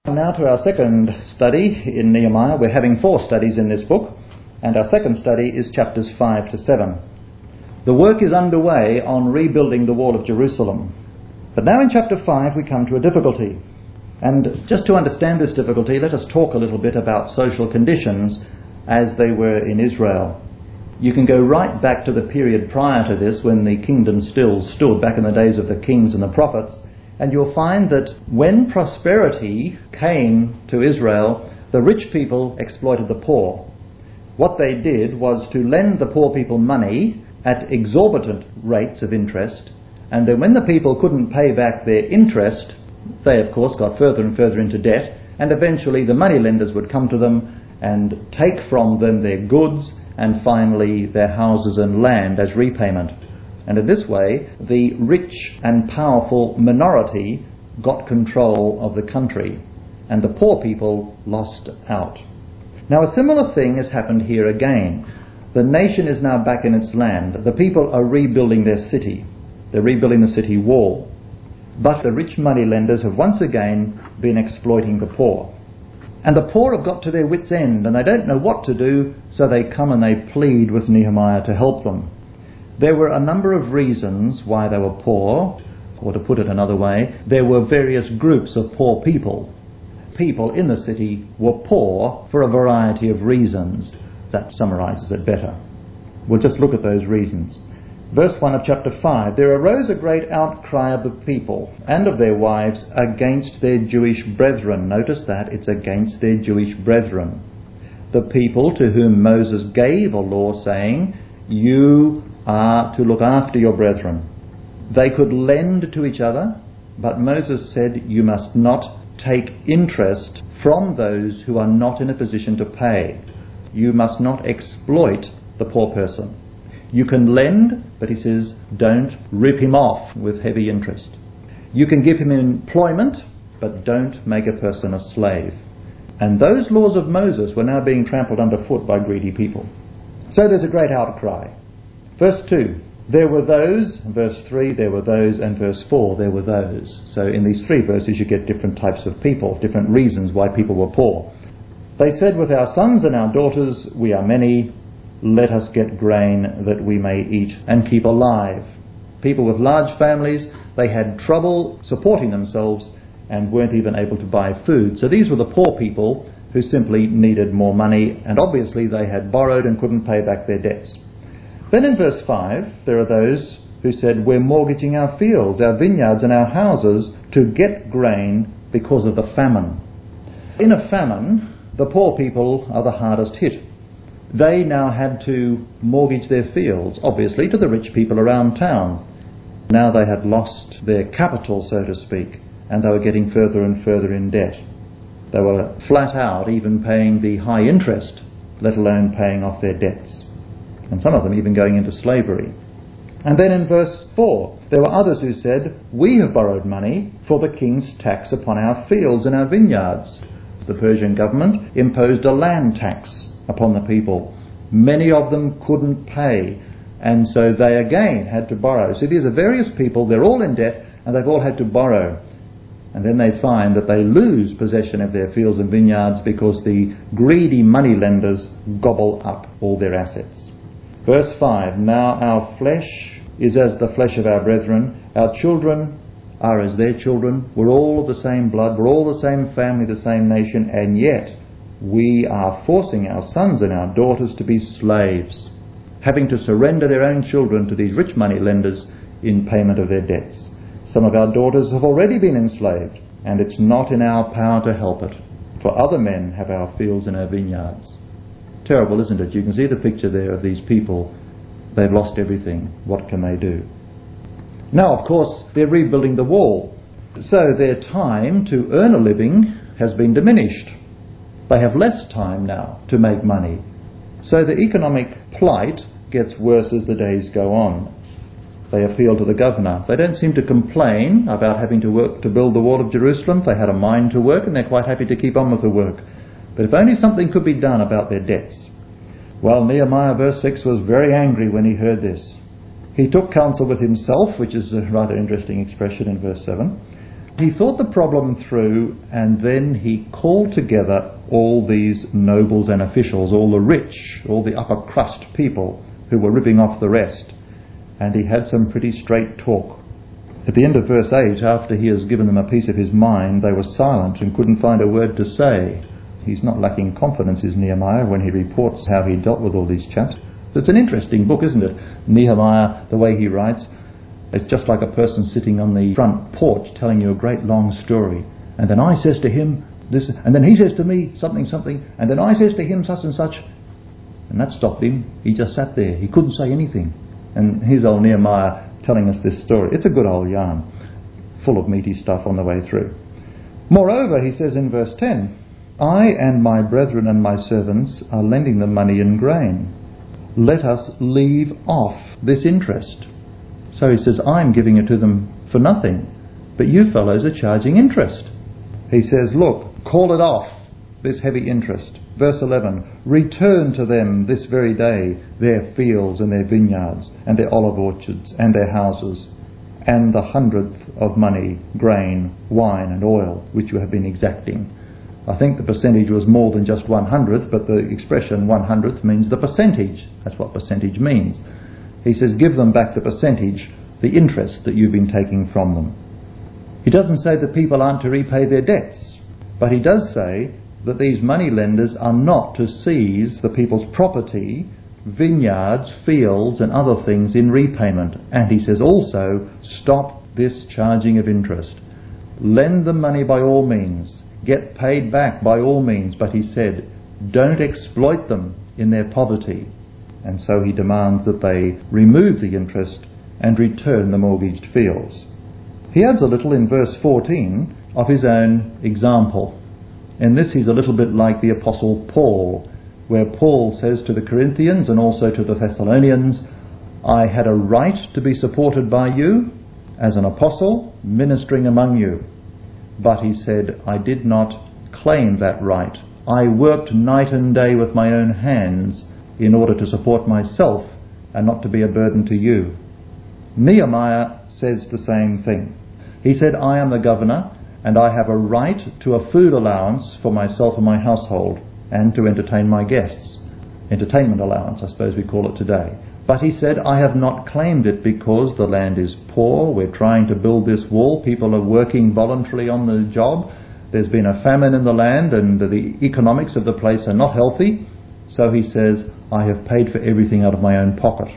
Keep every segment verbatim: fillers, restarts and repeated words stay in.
Now to our second study in Nehemiah. We're having four studies in this book, and our second study is chapters five to seven. The work is underway on rebuilding the wall of Jerusalem. But now in chapter five we come to a difficulty. And just to understand this difficulty, let us talk a little bit about social conditions as they were in Israel. You can go right back to the period prior to this, when the kingdom still stood, back in the days of the kings and the prophets, and you'll find that when prosperity came to Israel, the rich people exploited the poor. What they did was to lend the poor people money at exorbitant rates of interest, and then when the people couldn't pay back their interest, they of course got further and further into debt, and eventually the moneylenders would come to them and take from them their goods and finally their houses and land as repayment. And in this way, the rich and powerful minority got control of the country, and the poor people lost out. Now a similar thing has happened here again. The nation is now back in its land. The people are rebuilding their city. They're rebuilding the city wall. But the rich moneylenders have once again been exploiting the poor. And the poor have got to their wits' end, and they don't know what to do, so they come and they plead with Nehemiah to help them. There were a number of reasons why they were poor, or to put it another way, there were various groups of poor people. People in the city were poor for a variety of reasons. That summarises it better. We'll just look at those reasons. Verse one of chapter five, there arose a great outcry of the people and of their wives against their Jewish brethren. Notice that, it's against their Jewish brethren. The people to whom Moses gave a law saying, you are to look after your brethren. They could lend to each other, but Moses said, you must not take interest from those who are not in a position to pay. You must not exploit the poor person. You can lend, but he says, don't rip him off with heavy interest. You can give him employment, but don't make a person a slave. And those laws of Moses were now being trampled underfoot by greedy people. So there's a great outcry. Verse two, there were those, verse three, there were those, and verse four, there were those. So in these three verses you get different types of people, different reasons why people were poor. They said, with our sons and our daughters we are many, let us get grain that we may eat and keep alive. People with large families, they had trouble supporting themselves and weren't even able to buy food. So these were the poor people who simply needed more money, and obviously they had borrowed and couldn't pay back their debts. Then in verse five, there are those who said, we're mortgaging our fields, our vineyards and our houses to get grain because of the famine. In a famine, the poor people are the hardest hit. They now had to mortgage their fields, obviously, to the rich people around town. Now they had lost their capital, so to speak, and they were getting further and further in debt. They were flat out even paying the high interest, let alone paying off their debts. And some of them even going into slavery. And then in verse four, there were others who said, we have borrowed money for the king's tax upon our fields and our vineyards. The Persian government imposed a land tax upon the people. Many of them couldn't pay, and so they again had to borrow. So these are various people, they're all in debt, and they've all had to borrow. And then they find that they lose possession of their fields and vineyards because the greedy moneylenders gobble up all their assets. Verse five, now our flesh is as the flesh of our brethren, our children are as their children, we're all of the same blood, we're all the same family, the same nation, and yet we are forcing our sons and our daughters to be slaves, having to surrender their own children to these rich money lenders in payment of their debts. Some of our daughters have already been enslaved, and it's not in our power to help it, for other men have our fields and our vineyards. Terrible, isn't it? You can see the picture there of these people. They've lost everything. What can they do? Now, of course, they're rebuilding the wall, so their time to earn a living has been diminished. They have less time now to make money. So the economic plight gets worse as the days go on. They appeal to the governor. They don't seem to complain about having to work to build the wall of Jerusalem. They had a mind to work and they're quite happy to keep on with the work. But if only something could be done about their debts. Well, Nehemiah, verse six, was very angry when he heard this. He took counsel with himself, which is a rather interesting expression in verse seven, He thought the problem through, and then he called together all these nobles and officials, all the rich, all the upper crust people who were ripping off the rest. And he had some pretty straight talk. At the end of verse eight, after he has given them a piece of his mind, they were silent and couldn't find a word to say. He's not lacking confidence, is Nehemiah, when he reports how he dealt with all these chaps. It's an interesting book, isn't it? Nehemiah, the way he writes, it's just like a person sitting on the front porch telling you a great long story. And then I says to him this, and then he says to me something, something, and then I says to him such and such. And that stopped him. He just sat there. He couldn't say anything. And here's old Nehemiah telling us this story. It's a good old yarn, full of meaty stuff on the way through. Moreover, he says in verse ten, I and my brethren and my servants are lending them money and grain. Let us leave off this interest. So he says, I'm giving it to them for nothing, but you fellows are charging interest. He says, look, call it off, this heavy interest. Verse eleven, return to them this very day their fields and their vineyards and their olive orchards and their houses and the hundredth of money, grain, wine and oil, which you have been exacting. I think the percentage was more than just one hundredth, but the expression one hundredth means the percentage. That's what percentage means. He says, give them back the percentage, the interest that you've been taking from them. He doesn't say that people aren't to repay their debts, but he does say that these money lenders are not to seize the people's property, vineyards, fields and other things in repayment. And he says also, stop this charging of interest. Lend them money by all means. Get paid back by all means. But he said, don't exploit them in their poverty. And so he demands that they remove the interest and return the mortgaged fields. He adds a little in verse fourteen of his own example. In this he's a little bit like the Apostle Paul, where Paul says to the Corinthians and also to the Thessalonians, I had a right to be supported by you as an apostle ministering among you. But he said, I did not claim that right. I worked night and day with my own hands in order to support myself and not to be a burden to you. Nehemiah says the same thing. He said, I am the governor and I have a right to a food allowance for myself and my household and to entertain my guests. Entertainment allowance, I suppose we call it today. But he said, I have not claimed it because the land is poor. We're trying to build this wall. People are working voluntarily on the job. There's been a famine in the land and the economics of the place are not healthy. So he says, I have paid for everything out of my own pocket.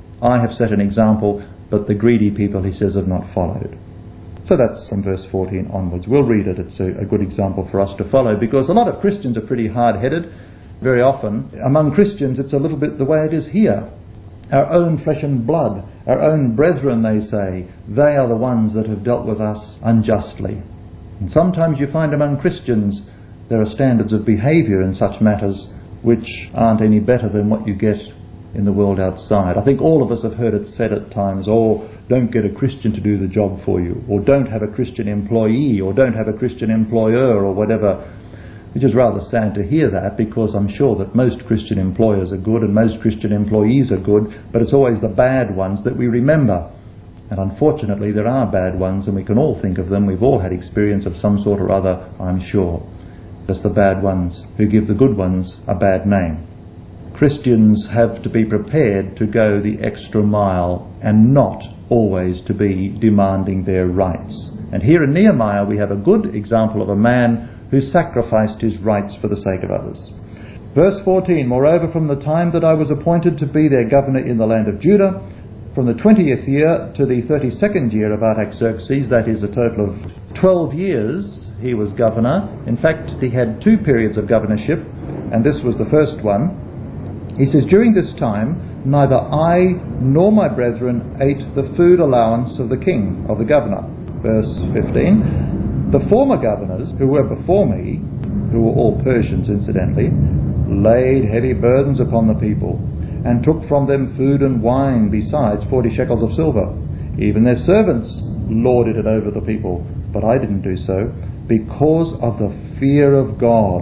I have set an example, but the greedy people, he says, have not followed. So that's from verse fourteen onwards. We'll read it. It's a, a good example for us to follow, because a lot of Christians are pretty hard-headed. Very often, among Christians, it's a little bit the way it is here. Our own flesh and blood, our own brethren, they say, they are the ones that have dealt with us unjustly. And sometimes you find among Christians there are standards of behaviour in such matters which aren't any better than what you get in the world outside. I think all of us have heard it said at times, oh, don't get a Christian to do the job for you, or don't have a Christian employee, or don't have a Christian employer, or whatever. Which is rather sad to hear that, because I'm sure that most Christian employers are good and most Christian employees are good, but it's always the bad ones that we remember. And unfortunately there are bad ones, and we can all think of them. We've all had experience of some sort or other, I'm sure. It's the bad ones who give the good ones a bad name. Christians have to be prepared to go the extra mile and not always to be demanding their rights. And here in Nehemiah we have a good example of a man who sacrificed his rights for the sake of others. Verse fourteen, moreover, from the time that I was appointed to be their governor in the land of Judah, from the twentieth year to the thirty-second year of Artaxerxes, that is a total of twelve years he was governor. In fact, he had two periods of governorship, and this was the first one. He says, during this time, neither I nor my brethren ate the food allowance of the king, of the governor. Verse fifteen, the former governors who were before me, who were all Persians incidentally, laid heavy burdens upon the people, and took from them food and wine besides forty shekels of silver. Even their servants lorded it over the people, but I didn't do so, because of the fear of God.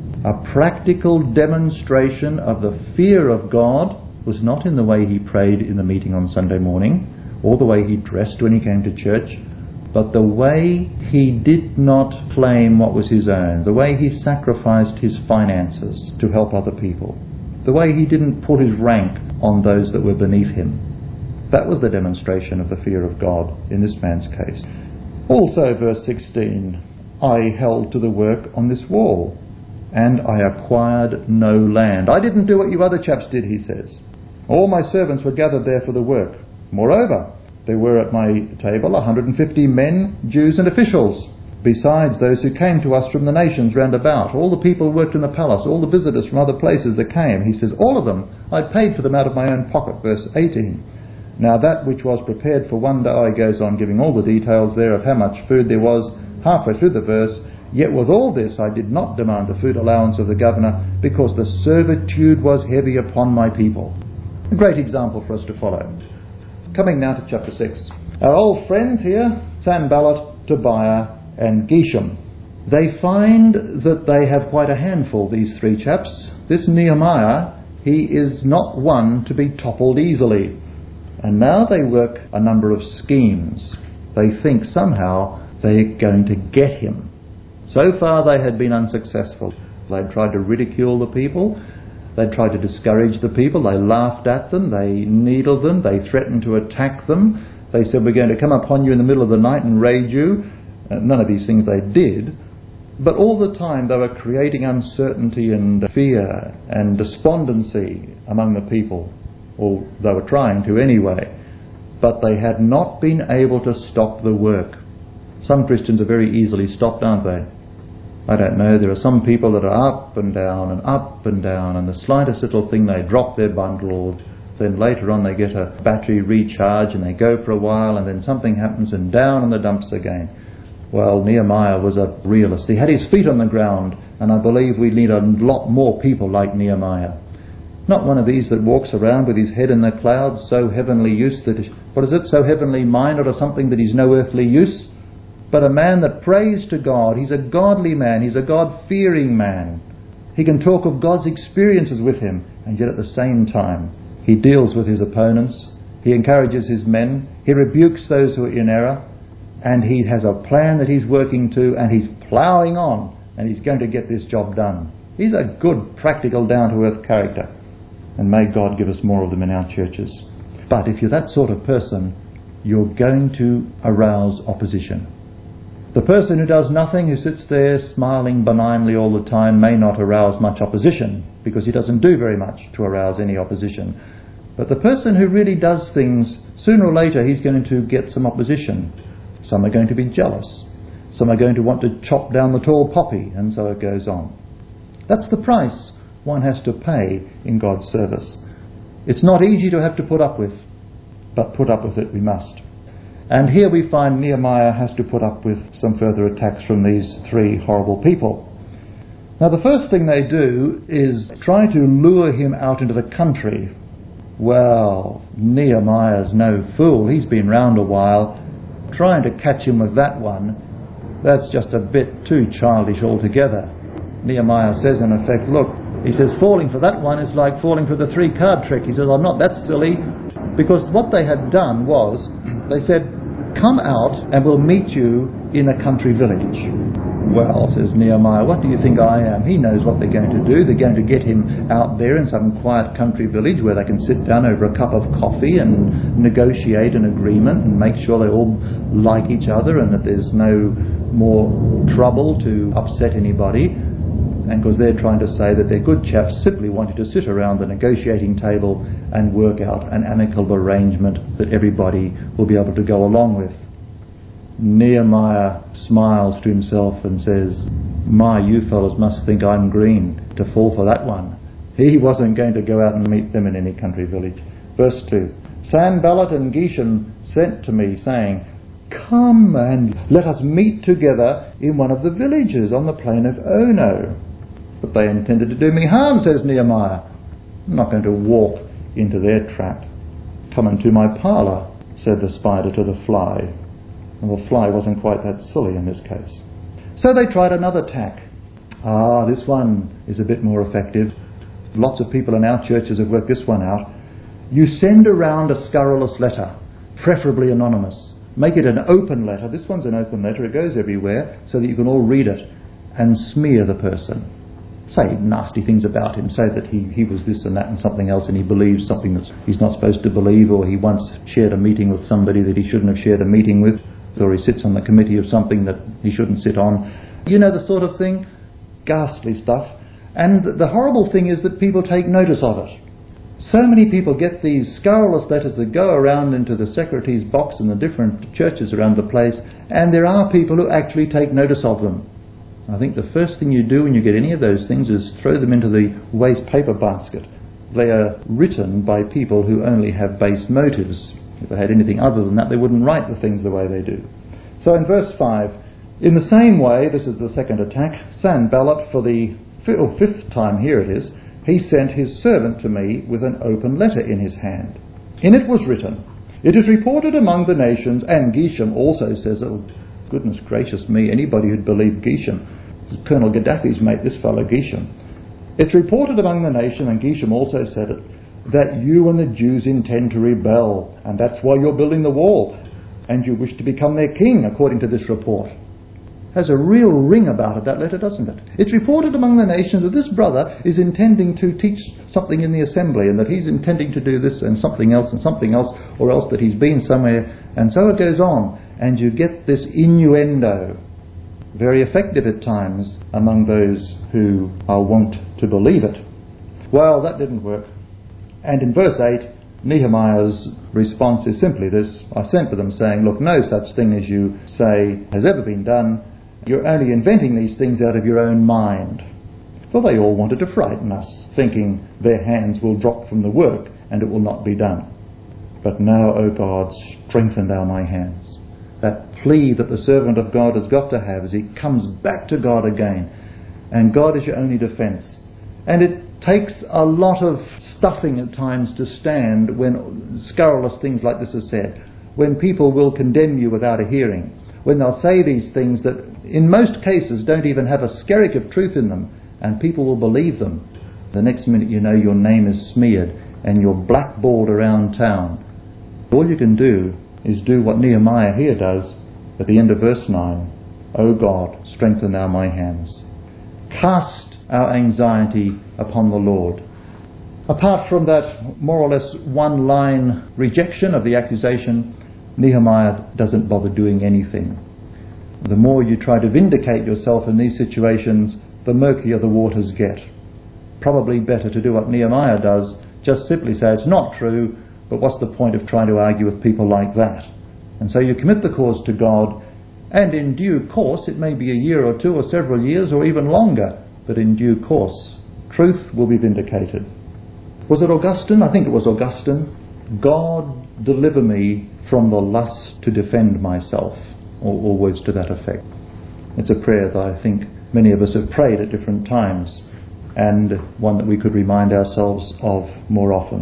A practical demonstration of the fear of God was not in the way he prayed in the meeting on Sunday morning, or the way he dressed when he came to church, But the way he did not claim what was his own, the way he sacrificed his finances to help other people, the way he didn't put his rank on those that were beneath him, that was the demonstration of the fear of God in this man's case. Also, verse sixteen, I held to the work on this wall, and I acquired no land. I didn't do what you other chaps did, he says. All my servants were gathered there for the work. Moreover, there were at my table one hundred fifty men, Jews and officials, besides those who came to us from the nations round about. All the people who worked in the palace, all the visitors from other places that came. He says, all of them, I paid for them out of my own pocket. Verse eighteen. Now that which was prepared for one day, he goes on giving all the details there of how much food there was halfway through the verse. Yet with all this I did not demand the food allowance of the governor, because the servitude was heavy upon my people. A great example for us to follow. Coming now to chapter six. Our old friends here, Sanballat, Tobiah and Geshem. They find that they have quite a handful, these three chaps. This Nehemiah, he is not one to be toppled easily. And now they work a number of schemes. They think somehow they're going to get him. So far they had been unsuccessful. They'd tried to ridicule the people. They'd tried to discourage the people. They laughed at them. They needled them. They threatened to attack them. They said, we're going to come upon you in the middle of the night and raid you. Uh, none of these things they did. But all the time they were creating uncertainty and fear and despondency among the people. Or they were trying to anyway. But they had not been able to stop the work. Some Christians are very easily stopped, aren't they? I don't know, there are some people that are up and down and up and down, and the slightest little thing they drop their bundle, or then later on they get a battery recharge and they go for a while, and then something happens and down in the dumps again. Well, Nehemiah was a realist. He had his feet on the ground, and I believe we need a lot more people like Nehemiah. Not one of these that walks around with his head in the clouds, so heavenly use that, what is it, so heavenly minded or something that he's no earthly use. But a man that prays to God. He's a godly man. He's a God-fearing man. He can talk of God's experiences with him, and yet at the same time he deals with his opponents. He encourages his men. He rebukes those who are in error. And he has a plan that he's working to, and he's ploughing on, and he's going to get this job done. He's a good, practical, down-to-earth character. And may God give us more of them in our churches. But if you're that sort of person, you're going to arouse opposition. The person who does nothing, who sits there smiling benignly all the time, may not arouse much opposition, because he doesn't do very much to arouse any opposition. But the person who really does things, sooner or later he's going to get some opposition. Some are going to be jealous. Some are going to want to chop down the tall poppy, and so it goes on. That's the price one has to pay in God's service. It's not easy to have to put up with, but put up with it we must. And here we find Nehemiah has to put up with some further attacks from these three horrible people. Now the first thing they do is try to lure him out into the country. Well, Nehemiah's no fool. He's been round a while. Trying to catch him with that one, that's just a bit too childish altogether. Nehemiah says in effect, look, he says, falling for that one is like falling for the three-card trick. He says, I'm not that silly. Because what they had done was, they said, come out and we'll meet you in a country village. Well, says Nehemiah, what do you think I am? He knows what they're going to do. They're going to get him out there in some quiet country village where they can sit down over a cup of coffee and negotiate an agreement and make sure they all like each other and that there's no more trouble to upset anybody. And because they're trying to say that they're good chaps simply wanting to sit around the negotiating table and work out an amicable arrangement that everybody will be able to go along with. Nehemiah smiles to himself and says, my, you fellows must think I'm green to fall for that one. He wasn't going to go out and meet them in any country village. Verse two, Sanballat and Geshem sent to me, saying, come and let us meet together in one of the villages on the plain of Ono. But they intended to do me harm, says Nehemiah. I'm not going to walk into their trap. Come into my parlour, said the spider to the fly. And the fly wasn't quite that silly in this case. So they tried another tack. Ah, this one is a bit more effective. Lots of people in our churches have worked this one out. You send around a scurrilous letter, preferably anonymous. make it an open letter. This one's an open letter. It goes everywhere so that you can all read it and smear the person. Say nasty things about him. Say that he, he was this and that and something else, and he believes something that he's not supposed to believe, or he once shared a meeting with somebody that he shouldn't have shared a meeting with, or he sits on the committee of something that he shouldn't sit on. You know, the sort of thing. Ghastly stuff. And the horrible thing is that people take notice of it. So many people get these scurrilous letters that go around into the secretary's box in the different churches around the place, and there are people who actually take notice of them. I think the first thing you do when you get any of those things is throw them into the waste paper basket. They are written by people who only have base motives. If they had anything other than that, they wouldn't write the things the way they do. So in verse five, in the same way, this is the second attack, Sanballat, for the oh, fifth time, here it is, he sent his servant to me with an open letter in his hand. In it was written, "It is reported among the nations," and Geshem also says, oh, goodness gracious me, anybody who'd believe Geshem, Colonel Gaddafi's mate, this fellow Geshem. "It's reported among the nation," and Geshem also said it, "that you and the Jews intend to rebel, and that's why you're building the wall, and you wish to become their king, according to this report." Has a real ring about it, that letter, doesn't it? It's reported among the nations that this brother is intending to teach something in the assembly, and that he's intending to do this and something else and something else, or else that he's been somewhere, and so it goes on, and you get this innuendo, very effective at times among those who are wont to believe it. Well, that didn't work. And in verse eight, Nehemiah's response is simply this: "I sent to them saying, look, no such thing as you say has ever been done. You're only inventing these things out of your own mind." For they all wanted to frighten us, thinking their hands will drop from the work and it will not be done. "But now, O God, strengthen thou my hands." That plea that the servant of God has got to have as he comes back to God again. And God is your only defence. And it takes a lot of stuffing at times to stand when scurrilous things like this are said. When people will condemn you without a hearing. When they'll say these things that in most cases don't even have a skerrick of truth in them, and people will believe them. The next minute you know your name is smeared and you're blackballed around town. All you can do is do what Nehemiah here does at the end of verse nine. "O God, strengthen thou my hands." Cast our anxiety upon the Lord. Apart from that more or less one-line rejection of the accusation, Nehemiah doesn't bother doing anything. The more you try to vindicate yourself in these situations, the murkier the waters get. Probably better to do what Nehemiah does, just simply say it's not true, but what's the point of trying to argue with people like that? And so you commit the cause to God, and in due course, it may be a year or two or several years or even longer, but in due course, truth will be vindicated. Was it Augustine? I think it was Augustine. "God deliver me from the lust to defend myself," or, or words to that effect. It's a prayer that I think many of us have prayed at different times, and one that we could remind ourselves of more often.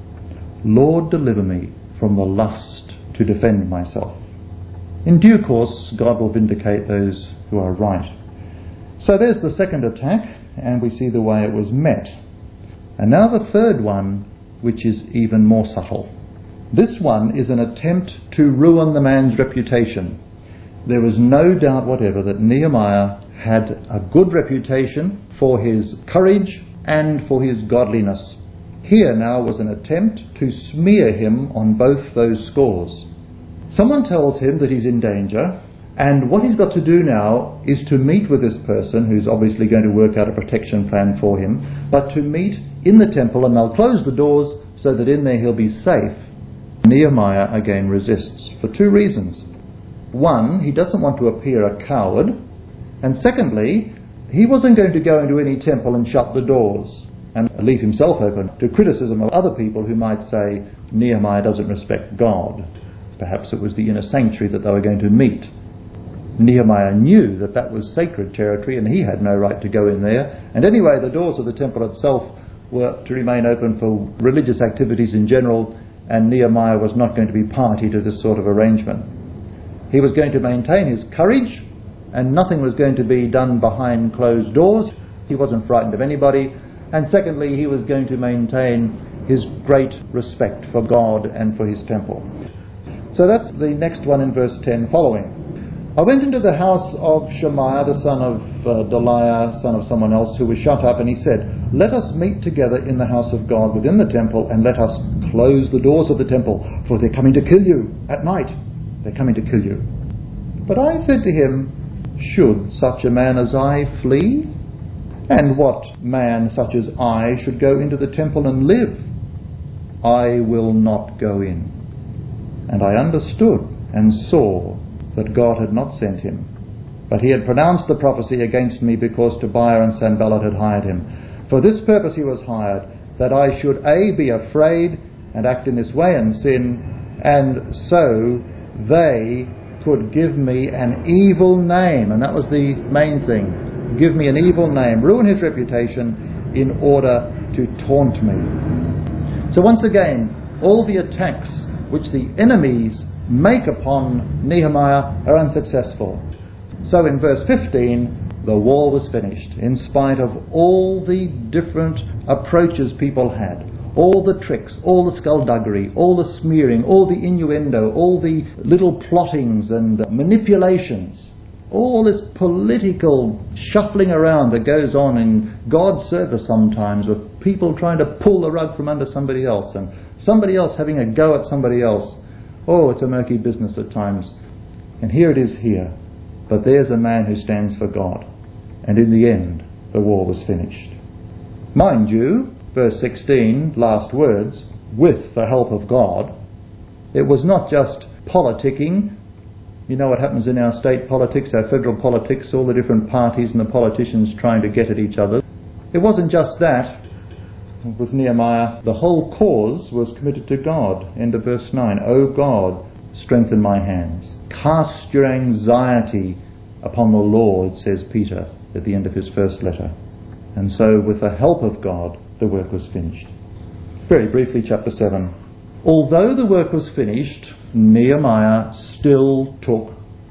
"Lord, deliver me from the lust to defend myself." In due course, God will vindicate those who are right. So there's the second attack, and we see the way it was met. And now the third one, which is even more subtle. This one is an attempt to ruin the man's reputation. There was no doubt whatever that Nehemiah had a good reputation for his courage and for his godliness. Here now was an attempt to smear him on both those scores. Someone tells him that he's in danger, and what he's got to do now is to meet with this person who's obviously going to work out a protection plan for him, but to meet in the temple, and they'll close the doors so that in there he'll be safe. Nehemiah again resists for two reasons. One, he doesn't want to appear a coward, and secondly, he wasn't going to go into any temple and shut the doors and leave himself open to criticism of other people who might say Nehemiah doesn't respect God. Perhaps it was the inner sanctuary that they were going to meet. Nehemiah knew that that was sacred territory and he had no right to go in there. And anyway, the doors of the temple itself were to remain open for religious activities in general, and Nehemiah was not going to be party to this sort of arrangement. He was going to maintain his courage, and nothing was going to be done behind closed doors. He wasn't frightened of anybody. And secondly, he was going to maintain his great respect for God and for his temple. So that's the next one in verse ten following. I went into the house of Shemaiah, the son of uh, Delaiah, son of someone else, who was shut up, and he said, let us meet together in the house of God within the temple, and let us close the doors of the temple, for they're coming to kill you at night. They're coming to kill you. But I said to him, should such a man as I flee? And what man such as I should go into the temple and live? I will not go in. And I understood and saw that God had not sent him, but he had pronounced the prophecy against me, because Tobiah and Sanballat had hired him. For this purpose he was hired, that I should A, be afraid and act in this way and sin, and so they could give me an evil name. And that was the main thing. Give me an evil name, ruin his reputation in order to taunt me. So once again, all the attacks which the enemies make upon Nehemiah are unsuccessful. So in verse fifteen, the wall was finished, in spite of all the different approaches people had, all the tricks, all the skullduggery, all the smearing, all the innuendo, all the little plottings and manipulations, all this political shuffling around that goes on in God's service sometimes, with people trying to pull the rug from under somebody else and somebody else having a go at somebody else. Oh, it's a murky business at times. And here it is here. But there's a man who stands for God. And in the end, the war was finished. Mind you, verse sixteen, last words, with the help of God. It was not just politicking. You know what happens in our state politics, our federal politics, all the different parties and the politicians trying to get at each other. It wasn't just that. With Nehemiah, the whole cause was committed to God. End of verse nine. O God, strengthen my hands. Cast your anxiety upon the Lord, says Peter at the end of his first letter. And so with the help of God, the work was finished. Very briefly, chapter seven. Although the work was finished, Nehemiah still took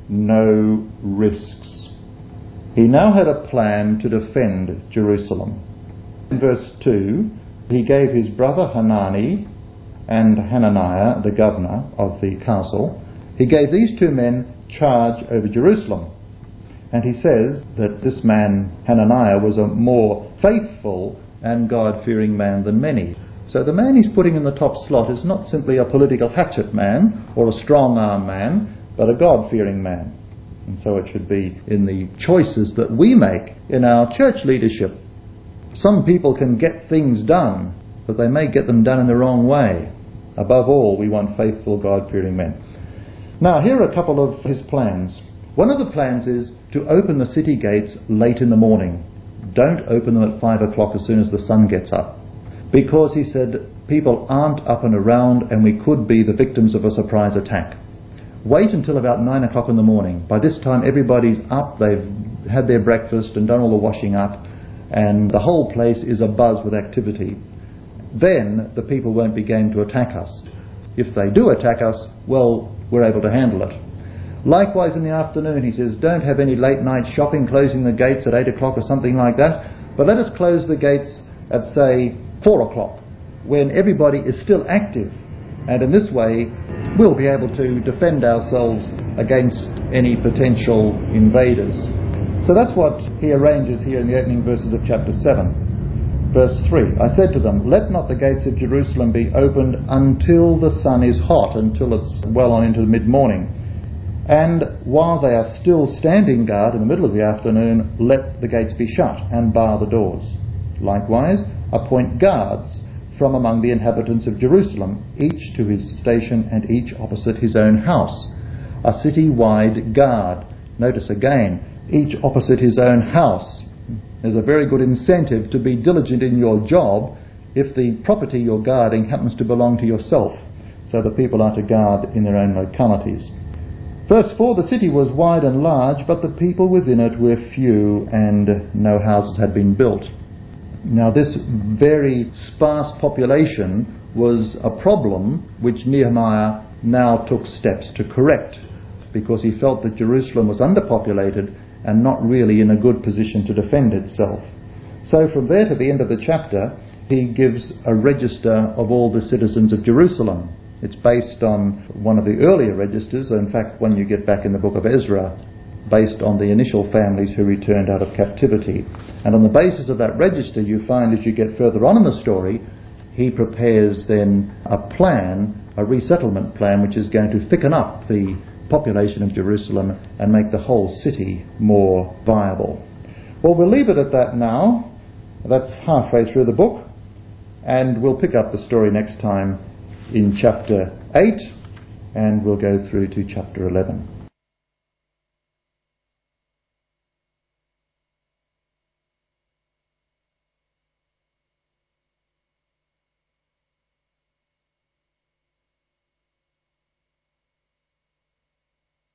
no risks. He now had a plan to defend Jerusalem. In verse two, he gave his brother Hanani and Hananiah, the governor of the castle, he gave these two men charge over Jerusalem. And he says that this man, Hananiah, was a more faithful and God-fearing man than many. So the man he's putting in the top slot is not simply a political hatchet man or a strong-arm man, but a God-fearing man. And so it should be in the choices that we make in our church leadership. Some people can get things done, but they may get them done in the wrong way. Above all, we want faithful, God-fearing men. Now, here are a couple of his plans. One of the plans is to open the city gates late in the morning. Don't open them at five o'clock as soon as the sun gets up. Because, he said, people aren't up and around and we could be the victims of a surprise attack. Wait until about nine o'clock in the morning. By this time everybody's up, they've had their breakfast and done all the washing up, and the whole place is abuzz with activity. Then the people won't be game to attack us. If they do attack us, well, we're able to handle it. Likewise in the afternoon, he says, don't have any late night shopping, closing the gates at eight o'clock or something like that, but let us close the gates at, say, four o'clock, when everybody is still active. And in this way, we'll be able to defend ourselves against any potential invaders. So that's what he arranges here in the opening verses of chapter seven. Verse three, I said to them, let not the gates of Jerusalem be opened until the sun is hot, until it's well on into the mid-morning. And while they are still standing guard in the middle of the afternoon, let the gates be shut and bar the doors. Likewise, appoint guards from among the inhabitants of Jerusalem, each to his station and each opposite his own house. A city-wide guard. Notice again, each opposite his own house. There's a very good incentive to be diligent in your job if the property you're guarding happens to belong to yourself. So the people are to guard in their own localities. Verse four, the city was wide and large, but the people within it were few, and no houses had been built. Now this very sparse population was a problem which Nehemiah now took steps to correct, because he felt that Jerusalem was underpopulated and not really in a good position to defend itself. So from there to the end of the chapter, he gives a register of all the citizens of Jerusalem. It's based on one of the earlier registers, in fact when you get back in the book of Ezra, based on the initial families who returned out of captivity. And on the basis of that register, you find as you get further on in the story, he prepares then a plan, a resettlement plan, which is going to thicken up the population of Jerusalem and make the whole city more viable. Well, we'll leave it at that now. That's halfway through the book, and we'll pick up the story next time in chapter eight, and we'll go through to chapter eleven.